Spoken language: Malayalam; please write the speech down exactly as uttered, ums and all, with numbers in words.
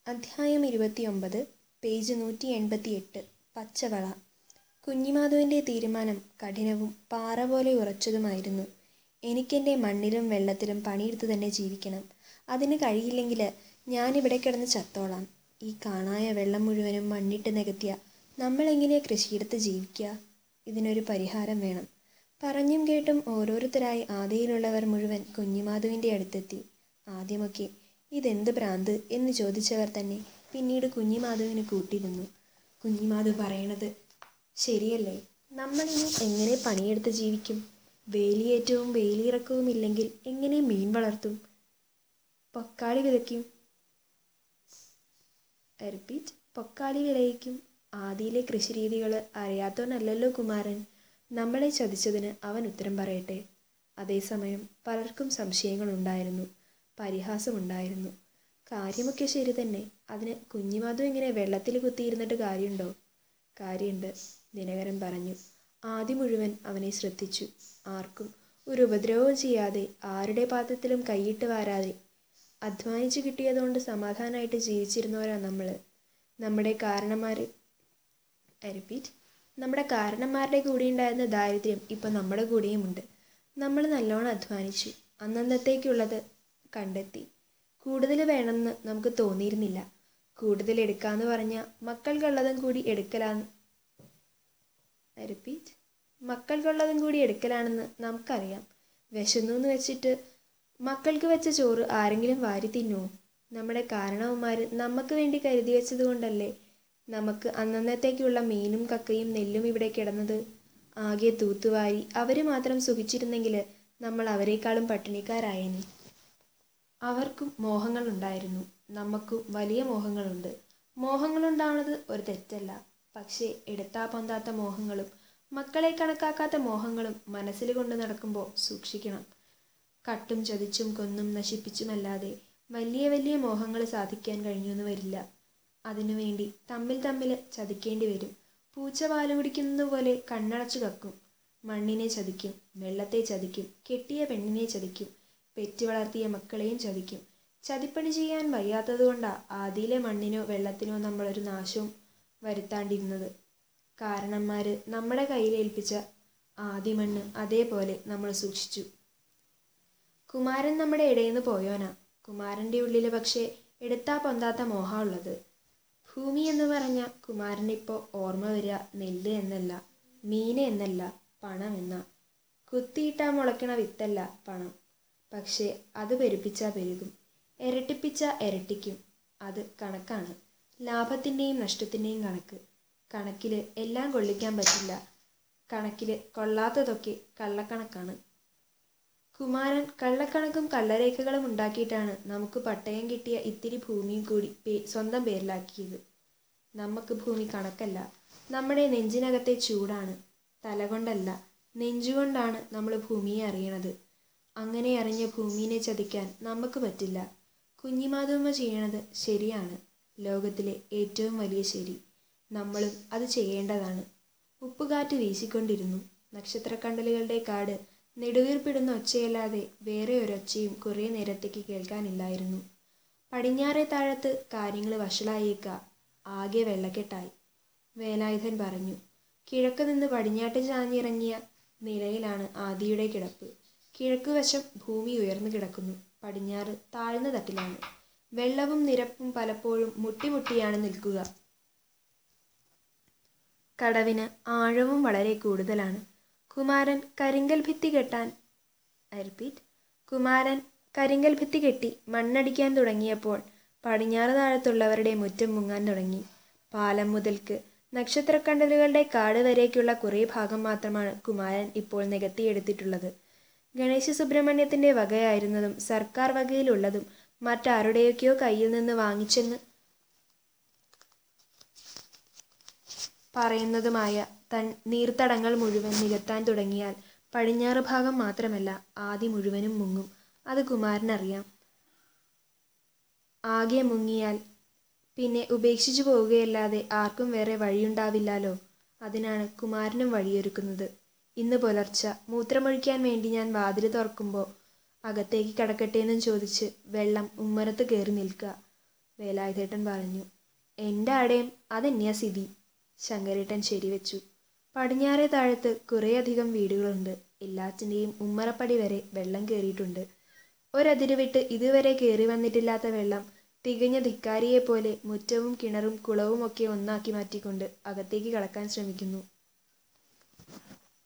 അധ്യായം ഇരുപത്തിയൊമ്പത്, പേജ് നൂറ്റി എൺപത്തിയെട്ട്. പച്ചവള. കുഞ്ഞിമാധവൻ്റെ തീരുമാനം കഠിനവും പാറ പോലെ ഉറച്ചതുമായിരുന്നു. എനിക്കെൻ്റെ മണ്ണിലും വെള്ളത്തിലും പണിയെടുത്ത് തന്നെ ജീവിക്കണം. അതിന് കഴിയില്ലെങ്കിൽ ഞാനിവിടെ കിടന്ന് ചത്തോളാം. ഈ കാണായ വെള്ളം മുഴുവനും മണ്ണിട്ട് നികത്തിയ നമ്മളെങ്ങനെ കൃഷിയെടുത്ത് ജീവിക്കുക? ഇതിനൊരു പരിഹാരം വേണം. പറഞ്ഞും കേട്ടും ഓരോരുത്തരായി ആദിയിലുള്ളവർ മുഴുവൻ കുഞ്ഞിമാധവൻ്റെ അടുത്തെത്തി. ആദ്യമൊക്കെ ഇതെന്ത് ഭ്രാന്ത് എന്ന് ചോദിച്ചവർ തന്നെ പിന്നീട് കുഞ്ഞിമാധവന് കൂട്ടിരുന്നു. കുഞ്ഞിമാധവ് പറയണത് ശരിയല്ലേ? നമ്മളിനി എങ്ങനെ പണിയെടുത്ത് ജീവിക്കും? വേലിയേറ്റവും വേലിയിറക്കവും ഇല്ലെങ്കിൽ എങ്ങനെ മീൻ വളർത്തും, പൊക്കാളി വിതയ്ക്കും റിപ്പീറ്റ് പൊക്കാളി വിളയിക്കും? ആദിയിലെ കൃഷിരീതികൾ അറിയാത്തവനല്ലല്ലോ കുമാരൻ. നമ്മളെ ചതിച്ചതിന് അവൻ ഉത്തരം പറയട്ടെ. അതേസമയം പലർക്കും സംശയങ്ങളുണ്ടായിരുന്നു, പരിഹാസമുണ്ടായിരുന്നു. കാര്യമൊക്കെ ശരി തന്നെ. അതിന് കുഞ്ഞിമാധവ് ഇങ്ങനെ വെള്ളത്തിൽ കുത്തിയിരുന്നിട്ട് കാര്യമുണ്ടോ? കാര്യമുണ്ട്, ദിനകരൻ പറഞ്ഞു. ആദി മുഴുവൻ അവനെ ശ്രദ്ധിച്ചു. ആർക്കും ഒരു ഉപദ്രവവും ചെയ്യാതെ, ആരുടെ പാത്രത്തിലും കൈയിട്ട് വാരാതെ അധ്വാനിച്ച് കിട്ടിയതുകൊണ്ട് സമാധാനമായിട്ട് ജീവിച്ചിരുന്നവരാ നമ്മൾ. നമ്മുടെ കാരണന്മാർ റിപ്പീറ്റ് നമ്മുടെ കാരണന്മാരുടെ കൂടെ ഉണ്ടായിരുന്ന ദാരിദ്ര്യം ഇപ്പം നമ്മുടെ കൂടെയുമുണ്ട്. നമ്മൾ നല്ലോണം അധ്വാനിച്ചു, അന്നന്നത്തേക്കുള്ളത് കണ്ടെത്തി. കൂടുതൽ വേണമെന്ന് നമുക്ക് തോന്നിയിരുന്നില്ല. കൂടുതൽ എടുക്കാമെന്ന് പറഞ്ഞാൽ മക്കൾക്കുള്ളതും കൂടി എടുക്കലാന്ന് റിപ്പീറ്റ് മക്കൾക്കുള്ളതും കൂടി എടുക്കലാണെന്ന് നമുക്കറിയാം. വിശന്നു എന്ന് വെച്ചിട്ട് മക്കൾക്ക് വെച്ച ചോറ് ആരെങ്കിലും വാരി തിന്നുമോ? നമ്മുടെ കാരണവന്മാർ നമുക്ക് വേണ്ടി കരുതി വെച്ചത് കൊണ്ടല്ലേ നമുക്ക് അന്നന്നത്തേക്കുള്ള മീനും കക്കയും നെല്ലും ഇവിടെ കിടന്നത്. ആകെ തൂത്തുവാരി അവർ മാത്രം സുഖിച്ചിരുന്നെങ്കിൽ നമ്മൾ അവരെക്കാളും പട്ടിണിക്കാരായേനെ. അവർക്കും മോഹങ്ങളുണ്ടായിരുന്നു, നമുക്കും വലിയ മോഹങ്ങളുണ്ട്. മോഹങ്ങളുണ്ടാവുന്നത് ഒരു തെറ്റല്ല. പക്ഷേ എടുത്താ പൊന്താത്ത മോഹങ്ങളും മക്കളെ കണക്കാക്കാത്ത മോഹങ്ങളും മനസ്സിൽ കൊണ്ട് നടക്കുമ്പോൾ സൂക്ഷിക്കണം. കട്ടും ചതിച്ചും കൊന്നും നശിപ്പിച്ചുമല്ലാതെ വലിയ വലിയ മോഹങ്ങൾ സാധിക്കാൻ കഴിഞ്ഞൊന്നു വരില്ല. അതിനുവേണ്ടി തമ്മിൽ തമ്മിൽ ചതിക്കേണ്ടി വരും. പൂച്ച പാല് കുടിക്കുന്നത് പോലെ കണ്ണടച്ചു കക്കും. മണ്ണിനെ ചതിക്കും, വെള്ളത്തെ ചതിക്കും, കെട്ടിയ പെണ്ണിനെ ചതിക്കും, പെറ്റു വളർത്തിയ മക്കളെയും ചതിക്കും. ചതിപ്പണി ചെയ്യാൻ വയ്യാത്തതുകൊണ്ടാ ആദിയിലെ മണ്ണിനോ വെള്ളത്തിനോ നമ്മളൊരു നാശവും വരുത്താണ്ടിരുന്നത്. കാരണന്മാർ നമ്മുടെ കയ്യിലേൽപ്പിച്ച ആദി മണ്ണ് അതേപോലെ നമ്മൾ സൂക്ഷിച്ചു. കുമാരൻ നമ്മുടെ ഇടയിൽ നിന്ന് പോയോനാ. കുമാരൻ്റെ ഉള്ളിൽ പക്ഷേ എടുത്താ പൊന്താത്ത മോഹാ ഉള്ളത്. ഭൂമി എന്ന് പറഞ്ഞാൽ കുമാരനിപ്പോൾ ഓർമ്മ വരിക നെല്ല് എന്നല്ല, മീന് എന്നല്ല, പണം എന്നാ. കുത്തിയിട്ടാ മുളയ്ക്കണ വിത്തല്ല പണം. പക്ഷേ അത് പെരുപ്പിച്ചാൽ പെരുകും, ഇരട്ടിപ്പിച്ചാൽ ഇരട്ടിക്കും. അത് കണക്കാണ്, ലാഭത്തിൻ്റെയും നഷ്ടത്തിൻ്റെയും കണക്ക്. കണക്കിൽ എല്ലാം കൊള്ളിക്കാൻ പറ്റില്ല. കണക്കിൽ കൊള്ളാത്തതൊക്കെ കള്ളക്കണക്കാണ്. കുമാരൻ കള്ളക്കണക്കും കള്ളരേഖകളും ഉണ്ടാക്കിയിട്ടാണ് നമുക്ക് പട്ടയം കിട്ടിയ ഇത്തിരി ഭൂമിയും കൂടി പേ സ്വന്തം പേരിലാക്കിയത്. നമുക്ക് ഭൂമി കണക്കല്ല, നമ്മുടെ നെഞ്ചിനകത്തെ ചൂടാണ്. തലകൊണ്ടല്ല, നെഞ്ചുകൊണ്ടാണ് നമ്മൾ ഭൂമിയെ അറിയണത്. അങ്ങനെ അറിഞ്ഞ ഭൂമിയെ ചതിക്കാൻ നമുക്ക് പറ്റില്ല. കുഞ്ഞിമാധവമ്മ ചെയ്യണത് ശരിയാണ്, ലോകത്തിലെ ഏറ്റവും വലിയ ശരി. നമ്മളും അത് ചെയ്യേണ്ടതാണ്. ഉപ്പുകാറ്റ് വീശിക്കൊണ്ടിരുന്നു. നക്ഷത്രക്കണ്ടലുകളുടെ കാട് നെടുവീർപ്പിടുന്ന ഒച്ചയല്ലാതെ വേറെ ഒരൊച്ചയും കുറേ നേരത്തേക്ക് കേൾക്കാനില്ലായിരുന്നു. പടിഞ്ഞാറേ താഴത്ത് കാര്യങ്ങൾ വഷളായേക്ക, ആകെ വെള്ളക്കെട്ടായി, വേലായുധൻ പറഞ്ഞു. കിഴക്ക് നിന്ന് പടിഞ്ഞാട്ട് ചാഞ്ഞിറങ്ങിയ നിലയിലാണ് ആദിയുടെ കിടപ്പ്. കിഴക്കുവശം ഭൂമി ഉയർന്നു കിടക്കുന്നു, പടിഞ്ഞാറ് താഴ്ന്ന തട്ടിലാണ്. വെള്ളവും നിരപ്പും പലപ്പോഴും മുട്ടിമുട്ടിയാണ് നിൽക്കുക. കടവിന് ആഴവും വളരെ കൂടുതലാണ്. കുമാരൻ കരിങ്കൽ ഭിത്തി കെട്ടാൻ റിപ്പീറ്റ് കുമാരൻ കരിങ്കൽ ഭിത്തി കെട്ടി മണ്ണടിക്കാൻ തുടങ്ങിയപ്പോൾ പടിഞ്ഞാറ് താഴത്തുള്ളവരുടെ മുറ്റം മുങ്ങാൻ തുടങ്ങി. പാലം മുതൽക്ക് നക്ഷത്രക്കണ്ടലുകളുടെ കാട് വരേക്കുള്ള കുറേ ഭാഗം മാത്രമാണ് കുമാരൻ ഇപ്പോൾ നികത്തിയെടുത്തിട്ടുള്ളത്. ഗണേശ സുബ്രഹ്മണ്യത്തിൻ്റെ വകയായിരുന്നതും സർക്കാർ വകയിലുള്ളതും മറ്റാരുടെയൊക്കെയോ കയ്യിൽ നിന്ന് വാങ്ങിച്ചെന്ന് പറയുന്നതുമായ തൻ നീർത്തടങ്ങൾ മുഴുവൻ നികത്താൻ തുടങ്ങിയാൽ പടിഞ്ഞാറ് ഭാഗം മാത്രമല്ല ആദി മുഴുവനും മുങ്ങും. അത് കുമാരനറിയാം. ആകെ മുങ്ങിയാൽ പിന്നെ ഉപേക്ഷിച്ചു പോവുകയല്ലാതെ ആർക്കും വേറെ വഴിയുണ്ടാവില്ലാലോ. അതിനാണ് കുമാരനും വഴിയൊരുക്കുന്നത്. ഇന്ന് പുലർച്ച മൂത്രമൊഴിക്കാൻ വേണ്ടി ഞാൻ വാതിൽ തുറക്കുമ്പോൾ അകത്തേക്ക് കടക്കട്ടെ എന്നും ചോദിച്ച് വെള്ളം ഉമ്മറത്ത് കയറി നിൽക്കുക. വേലായുധേട്ടൻ പറഞ്ഞു. എൻ്റെ ആടെയും അതെന്നെയാ സ്ഥിതി. ശങ്കരേട്ടൻ ശരിവെച്ചു. പടിഞ്ഞാറേ താഴത്ത് കുറേയധികം വീടുകളുണ്ട്. എല്ലാത്തിൻ്റെയും ഉമ്മറപ്പടി വരെ വെള്ളം കയറിയിട്ടുണ്ട്. ഒരതിര് വിട്ട് ഇതുവരെ കയറി വന്നിട്ടില്ലാത്ത വെള്ളം തികഞ്ഞ ധിക്കാരിയെപ്പോലെ മുറ്റവും കിണറും കുളവും ഒക്കെ ഒന്നാക്കി മാറ്റിക്കൊണ്ട് അകത്തേക്ക് കടക്കാൻ ശ്രമിക്കുന്നു.